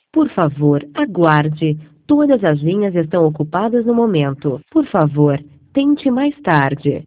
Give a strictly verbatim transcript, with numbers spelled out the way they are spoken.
Por favor, aguarde. Todas as linhas estão ocupadas no momento. Por favor, tente mais tarde.